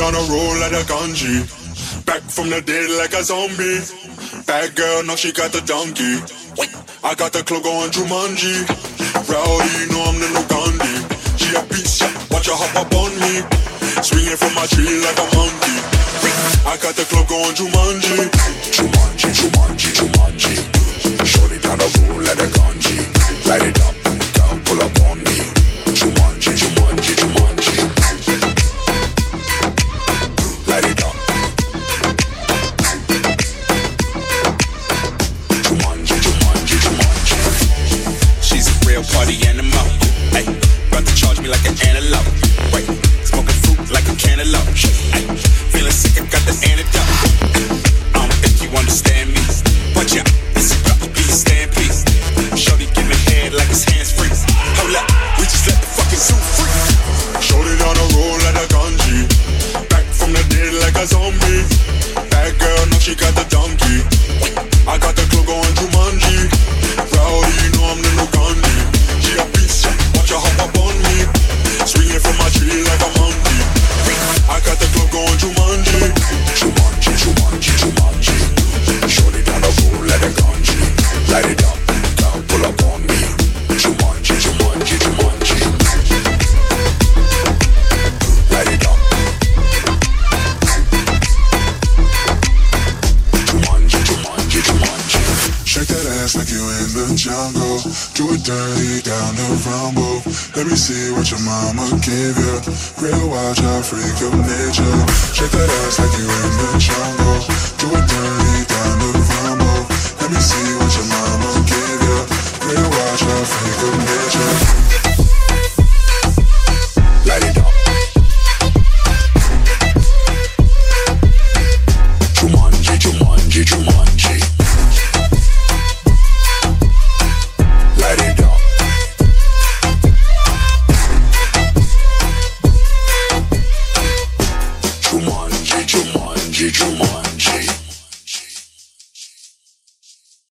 on a roll like a ganji. Back from the dead like a zombie. Bad girl, now she got the donkey. I got the club going Jumanji. Rowdy, you know I'm the new Gandhi. She a beast, yeah, watch her hop up on me. Swinging from my tree like a monkey. I got the club going Jumanji. Jumanji, Jumanji, Jumanji. Shorty down the road like a ganji. Light it up, down, pull up on me. Jumanji, Jumanji, Jumanji. Light it up. Jumanji, Jumanji, Jumanji. She's a real party animal. Ay, about to charge me like an antelope. Wait, smoking fruit like a cantaloupe. Ay, feeling sick, I got the antidote. I don't think you understand me. Watch out, this is about to be a stampede. Shorty giving head like his hands free. Hold up, we just let the fucking zoo free. Shorty on a roll like a ganji. Back from the dead like a zombie. Bad girl, now she got the donkey. I got the club going Jumanji. Rowdy, you know I'm the new Gandhi. She a beast, yeah, watch her hop up on me. Swinging from my tree like a monkey. I got the club going Jumanji. Jumanji, Jumanji, Jumanji. Shorty down the road like a ganji. Light it up, down, pull up on me. Jumanji, Jumanji, Jumanji. Light it up. Jumanji, Jumanji, Jumanji. Shake that ass like you in the jungle. Do it dirty down the rumble. Let me see what your mama gave you. Real wild child, freak of nature. Shake that ass like you in the jungle. Do it dirty